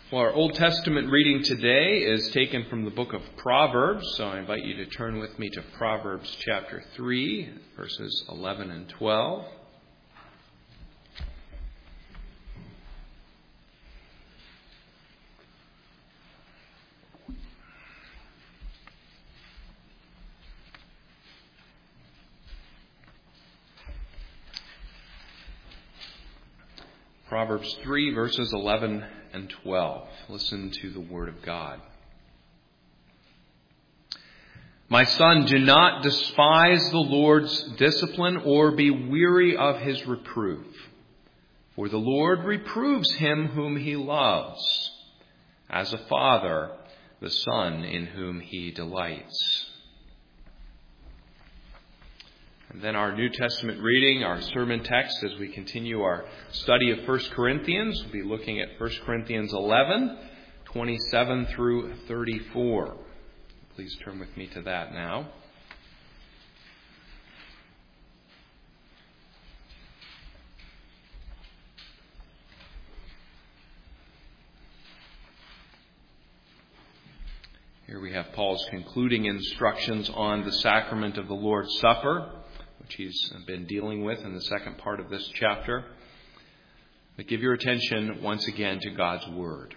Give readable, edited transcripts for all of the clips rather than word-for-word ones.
Well, our Old Testament reading today is taken from the book of Proverbs, so I invite you to turn with me to Proverbs chapter 3, verses 11 and 12. Proverbs 3, verses 11 and 12. Listen to the word of God. My son, do not despise the Lord's discipline or be weary of his reproof. For the Lord reproves him whom he loves, as a father, the son in whom he delights. And then our New Testament reading, our sermon text, as we continue our study of 1 Corinthians. We'll be looking at 1 Corinthians 11, 27 through 34. Please turn with me to that now. Here we have Paul's concluding instructions on the sacrament of the Lord's Supper, which he's been dealing with in the second part of this chapter. But give your attention once again to God's word.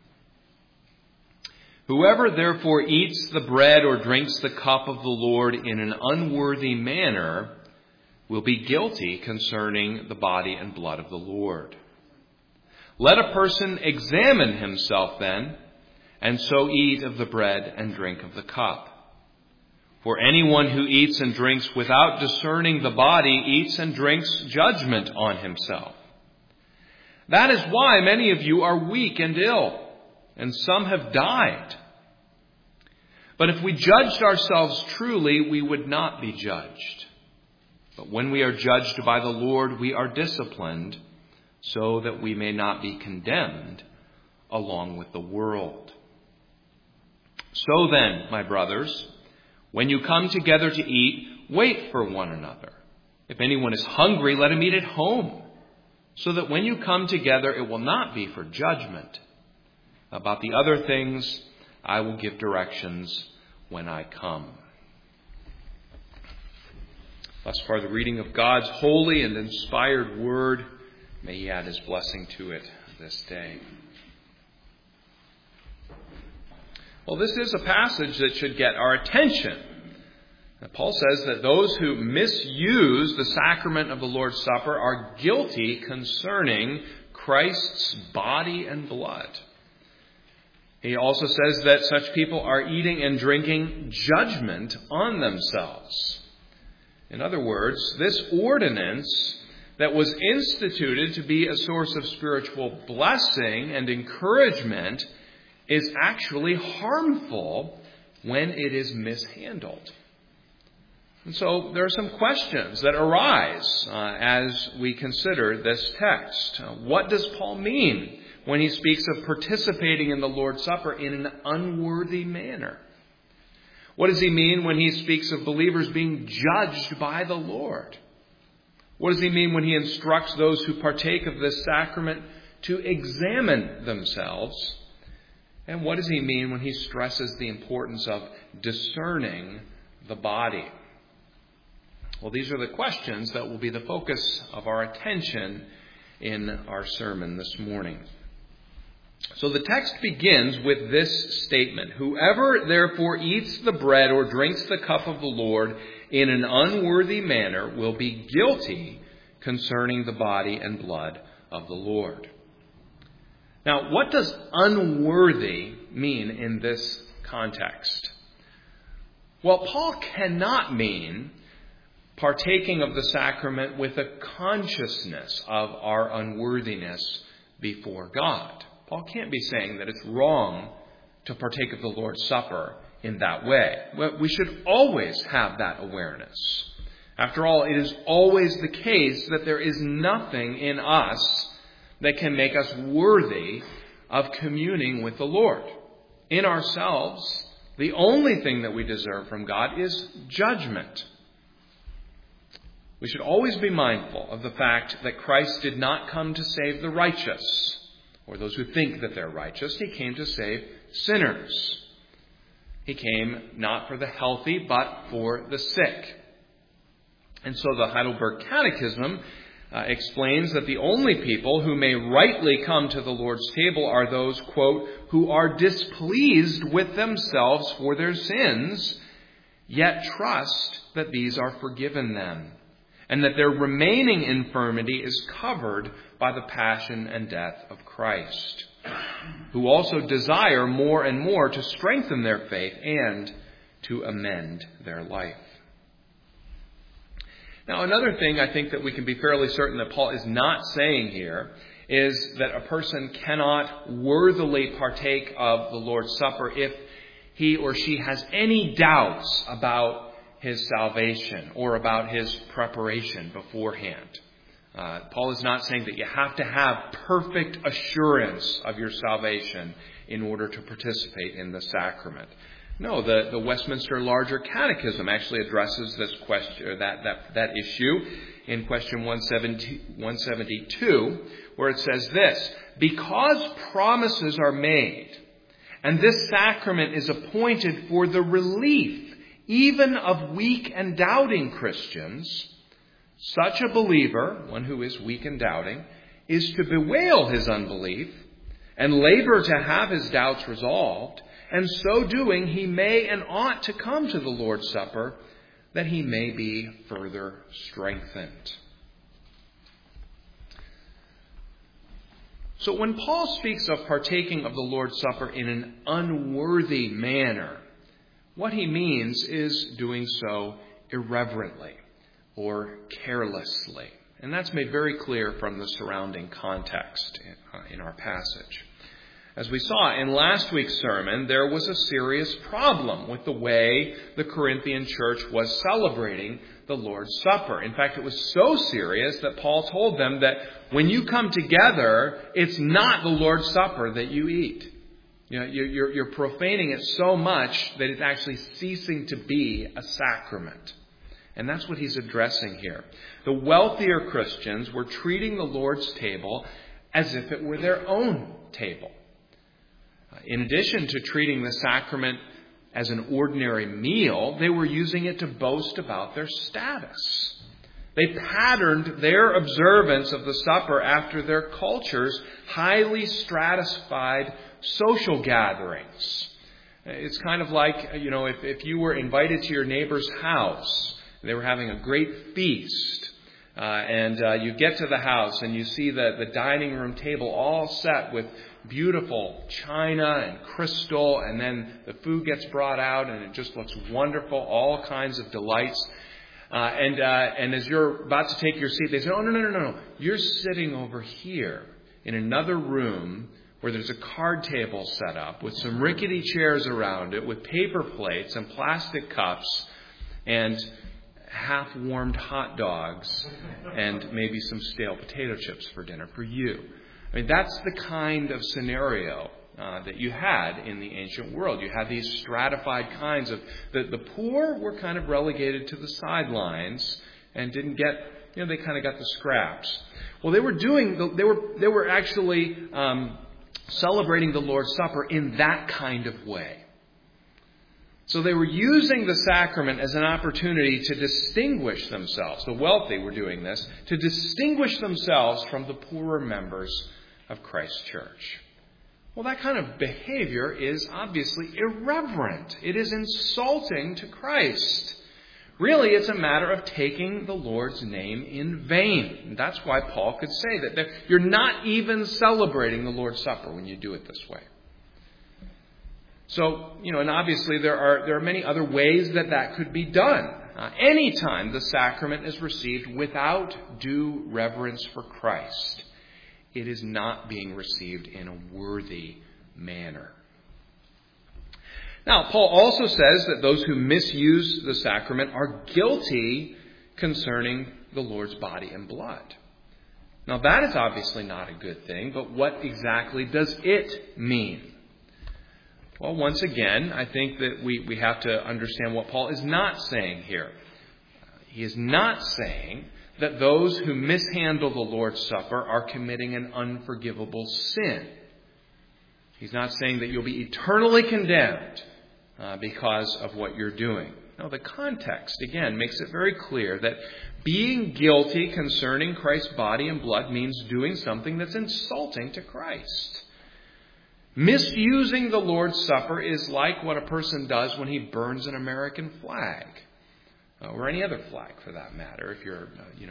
Whoever therefore eats the bread or drinks the cup of the Lord in an unworthy manner will be guilty concerning the body and blood of the Lord. Let a person examine himself then, and so eat of the bread and drink of the cup. For anyone who eats and drinks without discerning the body eats and drinks judgment on himself. That is why many of you are weak and ill, and some have died. But if we judged ourselves truly, we would not be judged. But when we are judged by the Lord, we are disciplined, so that we may not be condemned along with the world. So then, my brothers, when you come together to eat, wait for one another. If anyone is hungry, let him eat at home, so that when you come together, it will not be for judgment. About the other things, I will give directions when I come. Thus far, the reading of God's holy and inspired word. May He add His blessing to it this day. Well, this is a passage that should get our attention. Paul says that those who misuse the sacrament of the Lord's Supper are guilty concerning Christ's body and blood. He also says that such people are eating and drinking judgment on themselves. In other words, this ordinance that was instituted to be a source of spiritual blessing and encouragement is actually harmful when it is mishandled. And so there are some questions that arise as we consider this text. What does Paul mean when he speaks of participating in the Lord's Supper in an unworthy manner? What does he mean when he speaks of believers being judged by the Lord? What does he mean when he instructs those who partake of this sacrament to examine themselves? And what does he mean when he stresses the importance of discerning the body? Well, these are the questions that will be the focus of our attention in our sermon this morning. So the text begins with this statement: whoever therefore eats the bread or drinks the cup of the Lord in an unworthy manner will be guilty concerning the body and blood of the Lord. Now, what does unworthy mean in this context? Well, Paul cannot mean partaking of the sacrament with a consciousness of our unworthiness before God. Paul can't be saying that it's wrong to partake of the Lord's Supper in that way. We should always have that awareness. After all, it is always the case that there is nothing in us that can make us worthy of communing with the Lord. In ourselves, the only thing that we deserve from God is judgment. We should always be mindful of the fact that Christ did not come to save the righteous, or those who think that they're righteous. He came to save sinners. He came not for the healthy, but for the sick. And so the Heidelberg Catechism explains that the only people who may rightly come to the Lord's table are those, quote, who are displeased with themselves for their sins, yet trust that these are forgiven them, and that their remaining infirmity is covered by the passion and death of Christ, who also desire more and more to strengthen their faith and to amend their life. Now, another thing I think that we can be fairly certain that Paul is not saying here is that a person cannot worthily partake of the Lord's Supper if he or she has any doubts about his salvation or about his preparation beforehand. Paul is not saying that you have to have perfect assurance of your salvation in order to participate in the sacrament. No, the Westminster Larger Catechism actually addresses this question, that issue in question 172, where it says this: because promises are made, and this sacrament is appointed for the relief even of weak and doubting Christians, such a believer, one who is weak and doubting, is to bewail his unbelief and labor to have his doubts resolved, and so doing he may and ought to come to the Lord's Supper, that he may be further strengthened. So when Paul speaks of partaking of the Lord's Supper in an unworthy manner, what he means is doing so irreverently or carelessly. And that's made very clear from the surrounding context in our passage. As we saw in last week's sermon, there was a serious problem with the way the Corinthian church was celebrating the Lord's Supper. In fact, it was so serious that Paul told them that when you come together, it's not the Lord's Supper that you eat. You know, you're profaning it so much that it's actually ceasing to be a sacrament. And that's what he's addressing here. The wealthier Christians were treating the Lord's table as if it were their own table. In addition to treating the sacrament as an ordinary meal, they were using it to boast about their status. They patterned their observance of the supper after their culture's highly stratified social gatherings. It's kind of like, if you were invited to your neighbor's house, they were having a great feast, and you get to the house and you see the dining room table all set with beautiful china and crystal, and then the food gets brought out and it just looks wonderful, all kinds of delights. And as you're about to take your seat, they say, oh, no. You're sitting over here in another room where there's a card table set up with some rickety chairs around it with paper plates and plastic cups and half-warmed hot dogs and maybe some stale potato chips for dinner for you. I mean, that's the kind of scenario that you had in the ancient world. You had these stratified kinds of... The poor were kind of relegated to the sidelines and didn't get... they kind of got the scraps. Well, they were actually celebrating the Lord's Supper in that kind of way. So they were using the sacrament as an opportunity to distinguish themselves. The wealthy were doing this to distinguish themselves from the poorer members of Christ's church. Well, that kind of behavior is obviously irreverent. It is insulting to Christ. Really, it's a matter of taking the Lord's name in vain. And that's why Paul could say that you're not even celebrating the Lord's Supper when you do it this way. So, and obviously there are many other ways that could be done. Anytime the sacrament is received without due reverence for Christ, it is not being received in a worthy manner. Now, Paul also says that those who misuse the sacrament are guilty concerning the Lord's body and blood. Now, that is obviously not a good thing, but what exactly does it mean? Well, once again, I think that we have to understand what Paul is not saying here. He is not saying that those who mishandle the Lord's Supper are committing an unforgivable sin. He's not saying that you'll be eternally condemned because of what you're doing. No, the context, again, makes it very clear that being guilty concerning Christ's body and blood means doing something that's insulting to Christ. Misusing the Lord's Supper is like what a person does when he burns an American flag, or any other flag for that matter, if you're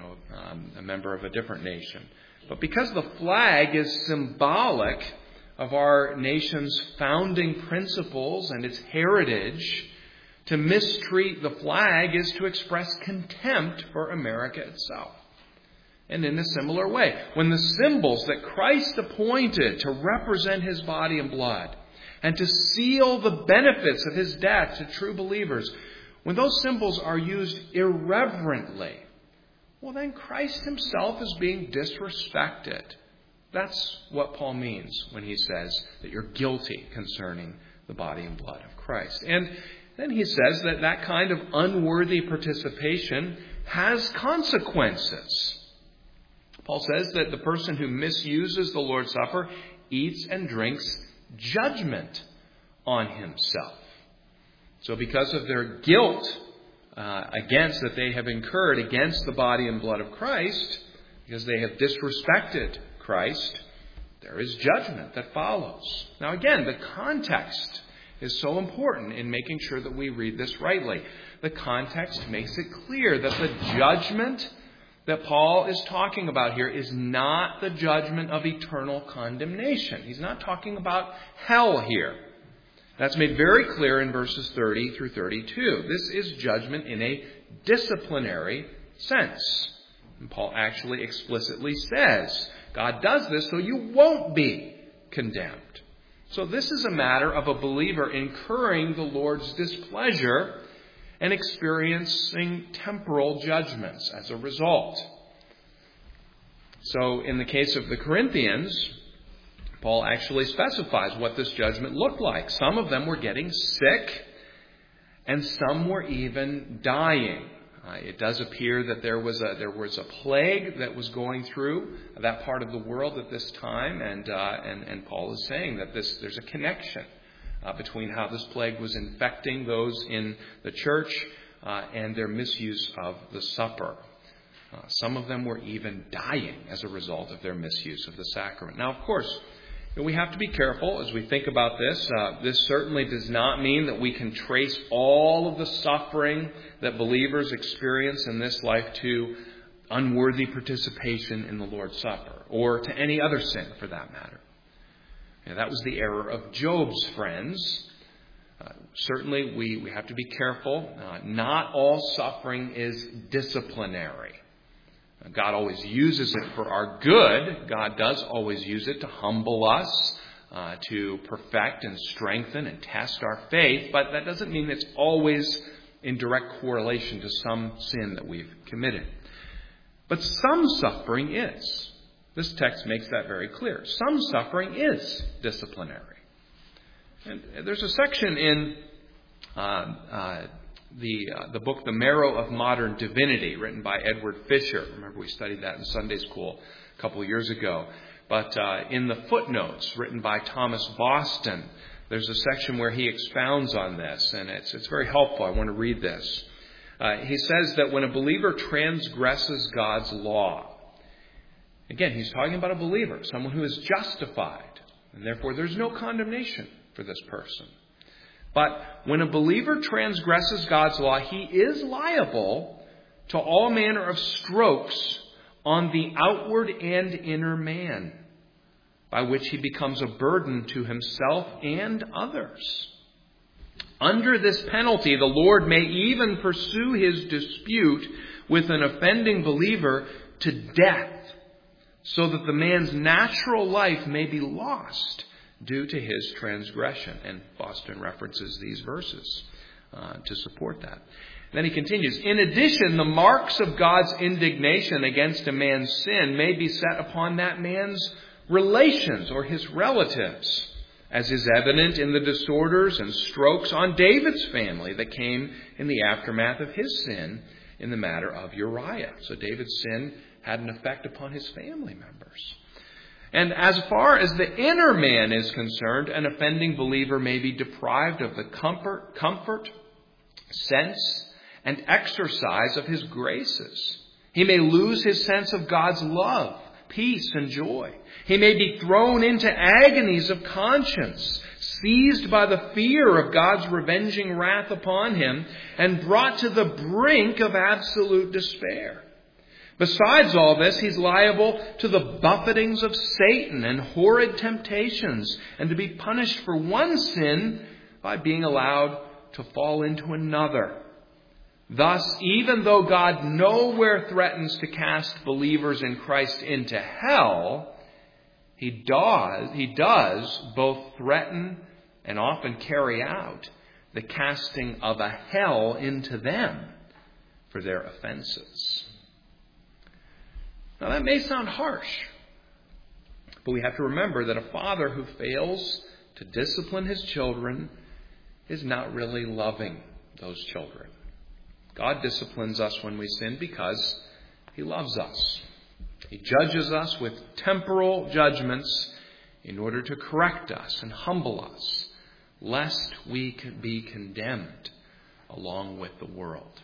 a member of a different nation. But because the flag is symbolic of our nation's founding principles and its heritage, to mistreat the flag is to express contempt for America itself. And in a similar way, when the symbols that Christ appointed to represent his body and blood and to seal the benefits of his death to true believers, when those symbols are used irreverently, well, then Christ himself is being disrespected. That's what Paul means when he says that you're guilty concerning the body and blood of Christ. And then he says that that kind of unworthy participation has consequences. Paul says that the person who misuses the Lord's Supper eats and drinks judgment on himself. So because of their guilt that they have incurred against the body and blood of Christ, because they have disrespected Christ, there is judgment that follows. Now again, the context is so important in making sure that we read this rightly. The context makes it clear that the judgment that Paul is talking about here is not the judgment of eternal condemnation. He's not talking about hell here. That's made very clear in verses 30 through 32. This is judgment in a disciplinary sense. And Paul actually explicitly says, God does this so you won't be condemned. So this is a matter of a believer incurring the Lord's displeasure and experiencing temporal judgments as a result. So in the case of the Corinthians, Paul actually specifies what this judgment looked like. Some of them were getting sick, and some were even dying. It does appear that there was a plague that was going through that part of the world at this time, and Paul is saying that there's a connection between how this plague was infecting those in the church and their misuse of the supper. Some of them were even dying as a result of their misuse of the sacrament. Now, of course, we have to be careful as we think about this. This certainly does not mean that we can trace all of the suffering that believers experience in this life to unworthy participation in the Lord's Supper, or to any other sin for that matter. That was the error of Job's friends. Certainly we have to be careful. Not all suffering is disciplinary. God always uses it for our good. God does always use it to humble us, to perfect and strengthen and test our faith. But that doesn't mean it's always in direct correlation to some sin that we've committed. But some suffering is. This text makes that very clear. Some suffering is disciplinary. And there's a section in the book The Marrow of Modern Divinity, written by Edward Fisher. Remember, we studied that in Sunday school a couple of years ago. But in the footnotes written by Thomas Boston, there's a section where he expounds on this, and it's very helpful. I want to read this. He says that when a believer transgresses God's law, again, he's talking about a believer, someone who is justified, and therefore there's no condemnation for this person. But when a believer transgresses God's law, he is liable to all manner of strokes on the outward and inner man, by which he becomes a burden to himself and others. Under this penalty, the Lord may even pursue his dispute with an offending believer to death, so that the man's natural life may be lost due to his transgression. And Boston references these verses to support that. Then he continues, in addition, the marks of God's indignation against a man's sin may be set upon that man's relations or his relatives, as is evident in the disorders and strokes on David's family that came in the aftermath of his sin in the matter of Uriah. So David's sin had an effect upon his family members. And as far as the inner man is concerned, an offending believer may be deprived of the comfort, sense, and exercise of his graces. He may lose his sense of God's love, peace, and joy. He may be thrown into agonies of conscience, seized by the fear of God's revenging wrath upon him, and brought to the brink of absolute despair. Besides all this, he's liable to the buffetings of Satan and horrid temptations, and to be punished for one sin by being allowed to fall into another. Thus, even though God nowhere threatens to cast believers in Christ into hell, He does both threaten and often carry out the casting of a hell into them for their offenses. Now that may sound harsh, but we have to remember that a father who fails to discipline his children is not really loving those children. God disciplines us when we sin because He loves us. He judges us with temporal judgments in order to correct us and humble us, lest we could be condemned along with the world.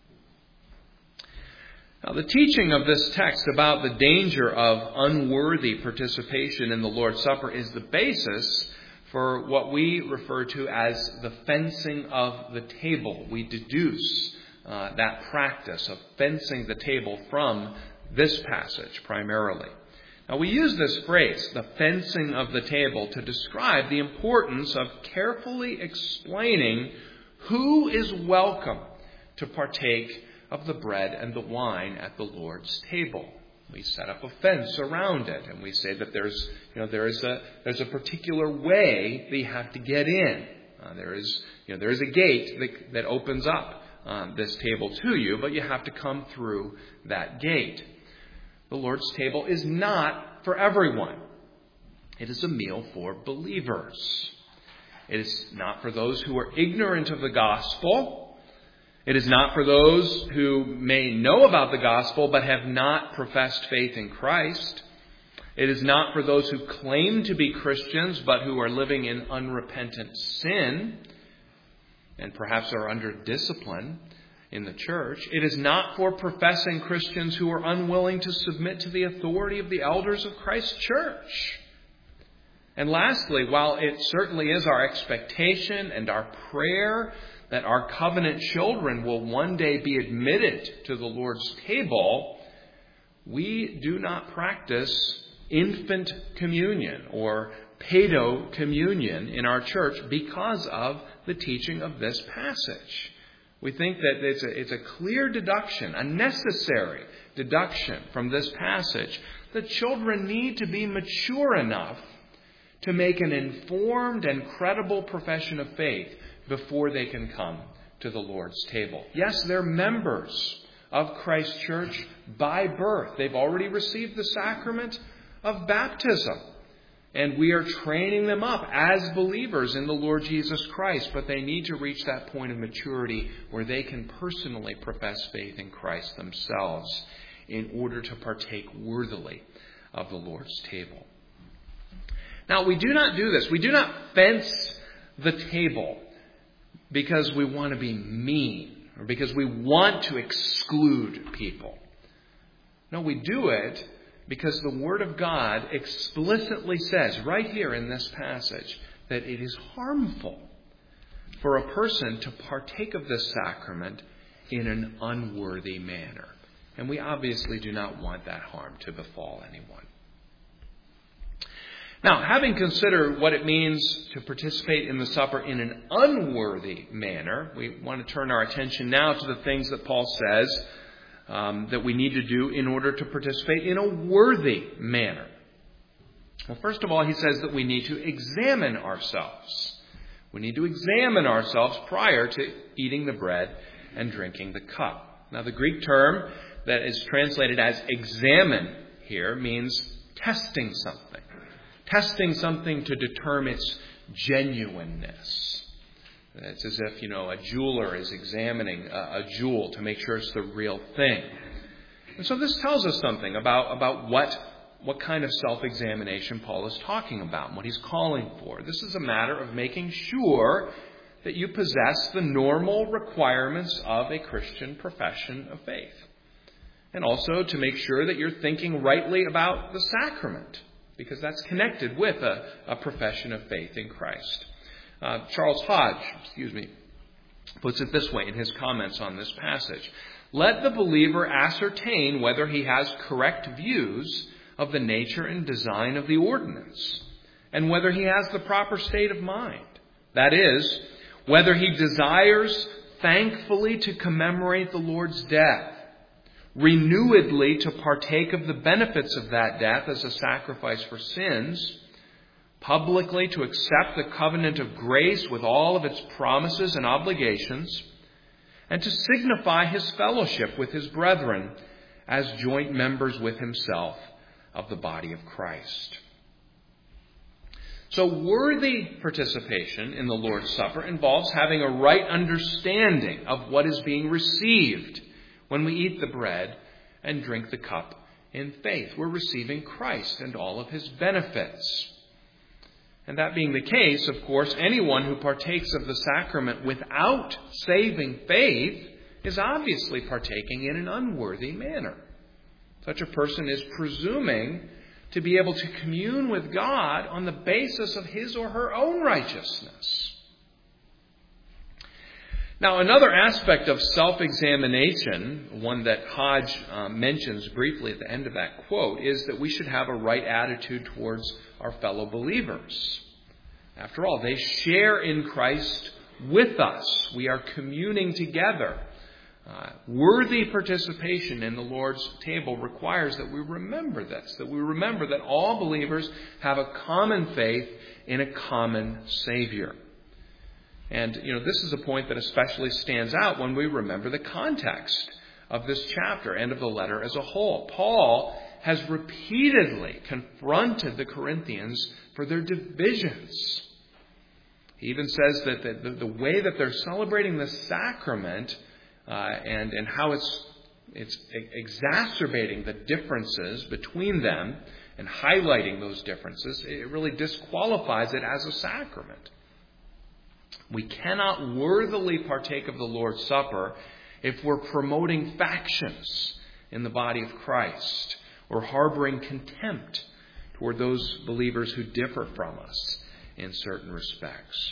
Now, the teaching of this text about the danger of unworthy participation in the Lord's Supper is the basis for what we refer to as the fencing of the table. We deduce that practice of fencing the table from this passage primarily. Now, we use this phrase, the fencing of the table, to describe the importance of carefully explaining who is welcome to partake of the bread and the wine at the Lord's table. We set up a fence around it, and we say that there's a particular way that you have to get in. There is a gate that opens up this table to you, but you have to come through that gate. The Lord's table is not for everyone. It is a meal for believers. It is not for those who are ignorant of the gospel. It is not for those who may know about the gospel but have not professed faith in Christ. It is not for those who claim to be Christians but who are living in unrepentant sin and perhaps are under discipline in the church. It is not for professing Christians who are unwilling to submit to the authority of the elders of Christ's church. And lastly, while it certainly is our expectation and our prayer that our covenant children will one day be admitted to the Lord's table, we do not practice infant communion or pedo communion in our church because of the teaching of this passage. We think that it's a clear deduction, a necessary deduction from this passage, that children need to be mature enough to make an informed and credible profession of faith before they can come to the Lord's table. Yes, they're members of Christ's church by birth. They've already received the sacrament of baptism. And we are training them up as believers in the Lord Jesus Christ. But they need to reach that point of maturity where they can personally profess faith in Christ themselves in order to partake worthily of the Lord's table. Now, we do not do this. We do not fence the table because we want to be mean or because we want to exclude people. No, we do it because the Word of God explicitly says right here in this passage that it is harmful for a person to partake of this sacrament in an unworthy manner. And we obviously do not want that harm to befall anyone. Now, having considered what it means to participate in the supper in an unworthy manner, we want to turn our attention now to the things that Paul says that we need to do in order to participate in a worthy manner. Well, first of all, he says that we need to examine ourselves. We need to examine ourselves prior to eating the bread and drinking the cup. Now, the Greek term that is translated as examine here means testing something. Testing something to determine its genuineness. It's as if, a jeweler is examining a jewel to make sure it's the real thing. And so this tells us something about what kind of self-examination Paul is talking about and what he's calling for. This is a matter of making sure that you possess the normal requirements of a Christian profession of faith. And also to make sure that you're thinking rightly about the sacrament, because that's connected with a profession of faith in Christ. Charles Hodge, puts it this way in his comments on this passage. Let the believer ascertain whether he has correct views of the nature and design of the ordinance, and whether he has the proper state of mind. That is, whether he desires thankfully to commemorate the Lord's death, renewedly to partake of the benefits of that death as a sacrifice for sins, publicly to accept the covenant of grace with all of its promises and obligations, and to signify his fellowship with his brethren as joint members with himself of the body of Christ. So worthy participation in the Lord's Supper involves having a right understanding of what is being received when we eat the bread and drink the cup in faith. We're receiving Christ and all of his benefits. And that being the case, of course, anyone who partakes of the sacrament without saving faith is obviously partaking in an unworthy manner. Such a person is presuming to be able to commune with God on the basis of his or her own righteousness. Now, another aspect of self-examination, one that Hodge mentions briefly at the end of that quote, is that we should have a right attitude towards our fellow believers. After all, they share in Christ with us. We are communing together. Worthy participation in the Lord's table requires that we remember this, that we remember that all believers have a common faith in a common Savior. And, this is a point that especially stands out when we remember the context of this chapter and of the letter as a whole. Paul has repeatedly confronted the Corinthians for their divisions. He even says that the way that they're celebrating the sacrament and how it's exacerbating the differences between them and highlighting those differences, it really disqualifies it as a sacrament. We cannot worthily partake of the Lord's Supper if we're promoting factions in the body of Christ or harboring contempt toward those believers who differ from us in certain respects.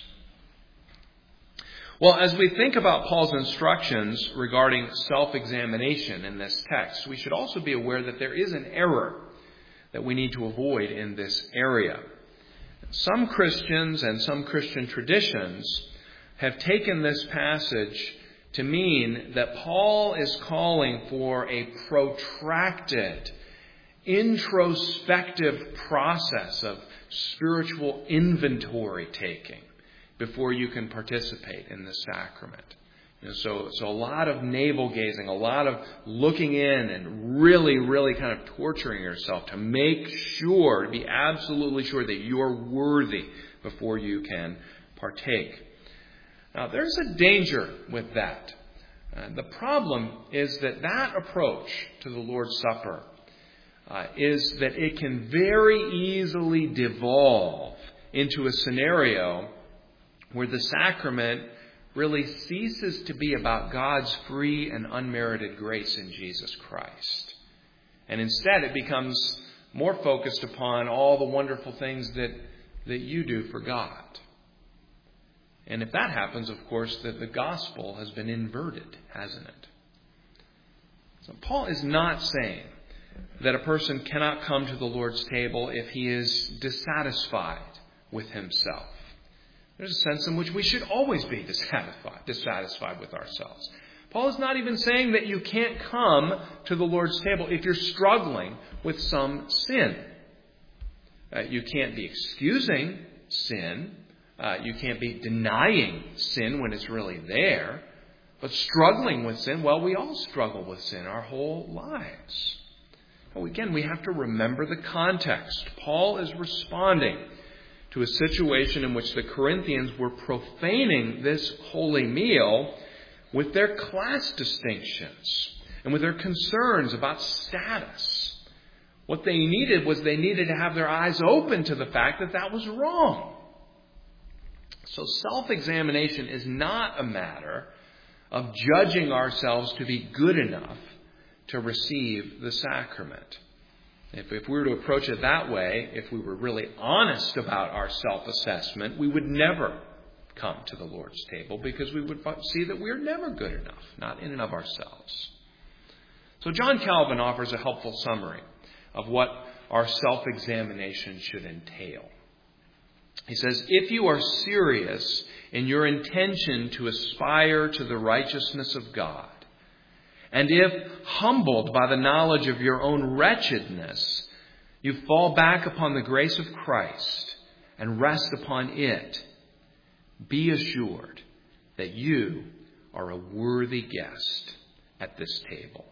Well, as we think about Paul's instructions regarding self-examination in this text, we should also be aware that there is an error that we need to avoid in this area. Some Christians and some Christian traditions have taken this passage to mean that Paul is calling for a protracted, introspective process of spiritual inventory taking before you can participate in the sacrament. So a lot of navel gazing, a lot of looking in and really, really kind of torturing yourself to make sure, to be absolutely sure that you're worthy before you can partake. Now, there's a danger with that. The problem is that approach to the Lord's Supper is that it can very easily devolve into a scenario where the sacrament really ceases to be about God's free and unmerited grace in Jesus Christ. And instead it becomes more focused upon all the wonderful things that you do for God. And if that happens, of course, the gospel has been inverted, hasn't it? So Paul is not saying that a person cannot come to the Lord's table if he is dissatisfied with himself. There's a sense in which we should always be dissatisfied with ourselves. Paul is not even saying that you can't come to the Lord's table if you're struggling with some sin. You can't be excusing sin. You can't be denying sin when it's really there. But struggling with sin, well, we all struggle with sin our whole lives. Well, again, we have to remember the context. Paul is responding to a situation in which the Corinthians were profaning this holy meal with their class distinctions and with their concerns about status. What they needed was they needed to have their eyes open to the fact that that was wrong. So self-examination is not a matter of judging ourselves to be good enough to receive the sacrament. If we were to approach it that way, if we were really honest about our self-assessment, we would never come to the Lord's table because we would see that we're never good enough, not in and of ourselves. So John Calvin offers a helpful summary of what our self-examination should entail. He says, if you are serious in your intention to aspire to the righteousness of God, and if, humbled by the knowledge of your own wretchedness, you fall back upon the grace of Christ and rest upon it, be assured that you are a worthy guest at this table.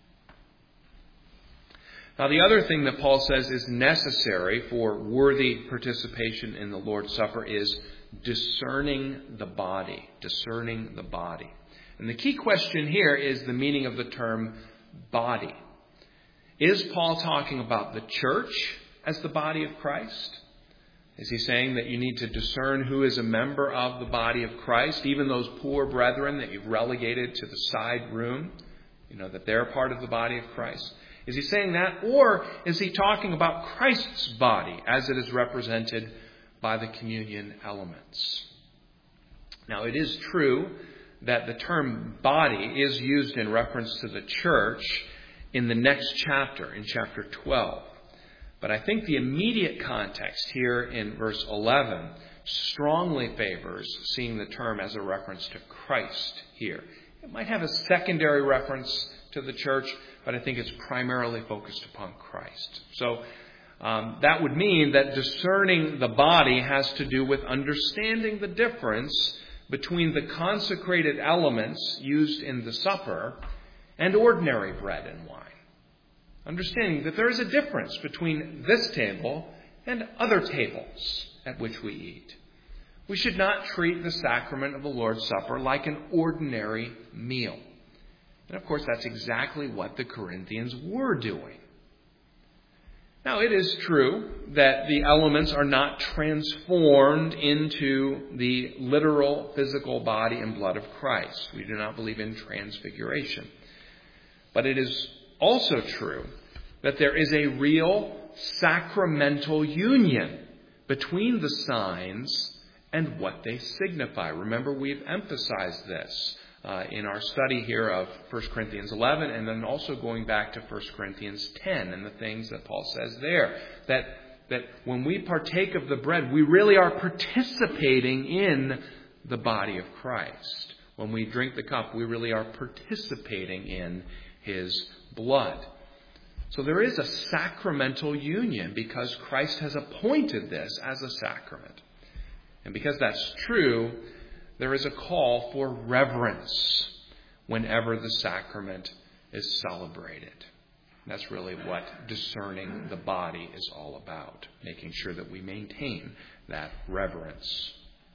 Now, the other thing that Paul says is necessary for worthy participation in the Lord's Supper is discerning the body. Discerning the body. And the key question here is the meaning of the term body. Is Paul talking about the church as the body of Christ? Is he saying that you need to discern who is a member of the body of Christ, even those poor brethren that you've relegated to the side room, that they're part of the body of Christ? Is he saying that? Or is he talking about Christ's body as it is represented by the communion elements? Now, it is true that the term body is used in reference to the church in the next chapter, in chapter 12. But I think the immediate context here in verse 11 strongly favors seeing the term as a reference to Christ here. It might have a secondary reference to the church, but I think it's primarily focused upon Christ. So that would mean that discerning the body has to do with understanding the difference between the consecrated elements used in the supper and ordinary bread and wine. Understanding that there is a difference between this table and other tables at which we eat. We should not treat the sacrament of the Lord's Supper like an ordinary meal. And of course, that's exactly what the Corinthians were doing. Now, it is true that the elements are not transformed into the literal physical body and blood of Christ. We do not believe in transfiguration. But it is also true that there is a real sacramental union between the signs and what they signify. Remember, we've emphasized this in our study here of 1 Corinthians 11, and then also going back to 1 Corinthians 10 and the things that Paul says there. That when we partake of the bread, we really are participating in the body of Christ. When we drink the cup, we really are participating in His blood. So there is a sacramental union because Christ has appointed this as a sacrament. And because that's true, there is a call for reverence whenever the sacrament is celebrated. That's really what discerning the body is all about, making sure that we maintain that reverence.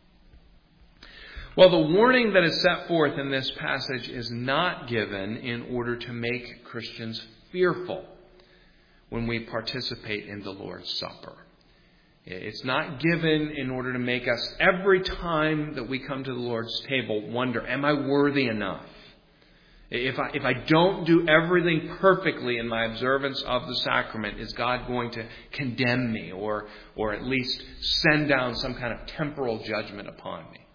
Well, the warning that is set forth in this passage is not given in order to make Christians fearful when we participate in the Lord's Supper. It's not given in order to make us, every time that we come to the Lord's table, wonder, am I worthy enough? If I don't do everything perfectly in my observance of the sacrament, is God going to condemn me or at least send down some kind of temporal judgment upon me?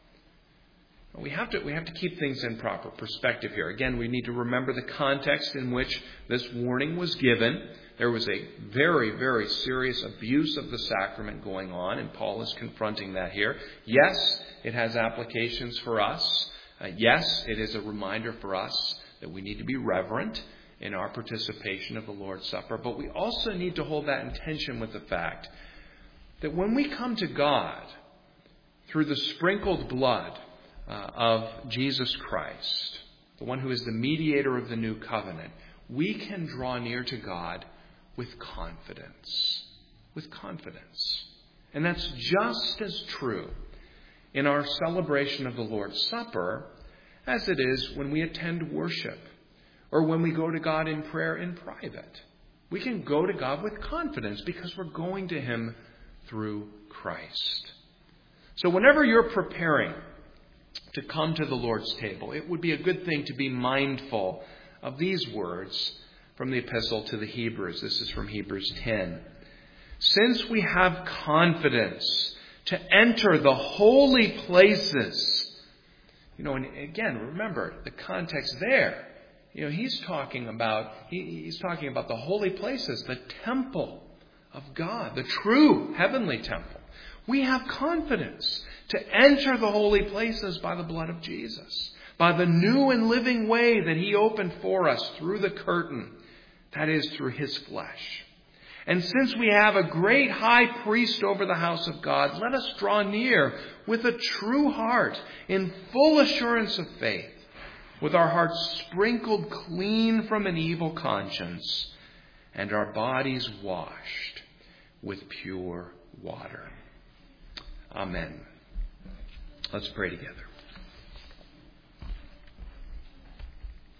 We have to keep things in proper perspective here. Again, we need to remember the context in which this warning was given. There was a very, very serious abuse of the sacrament going on, and Paul is confronting that here. Yes, it has applications for us. Yes, it is a reminder for us that we need to be reverent in our participation of the Lord's Supper. But we also need to hold that in tension with the fact that when we come to God through the sprinkled blood of Jesus Christ, the one who is the mediator of the new covenant, we can draw near to God with confidence. With confidence. And that's just as true in our celebration of the Lord's Supper as it is when we attend worship or when we go to God in prayer in private. We can go to God with confidence because we're going to Him through Christ. So whenever you're preparing to come to the Lord's table, it would be a good thing to be mindful of these words from the epistle to the Hebrews. This is from Hebrews 10. Since we have confidence to enter the holy places. And again, remember the context there. He's talking about the holy places, the temple of God, the true heavenly temple. We have confidence to enter the holy places by the blood of Jesus, by the new and living way that He opened for us through the curtain, that is, through His flesh. And since we have a great high priest over the house of God, let us draw near with a true heart in full assurance of faith, with our hearts sprinkled clean from an evil conscience and our bodies washed with pure water. Amen. Let's pray together.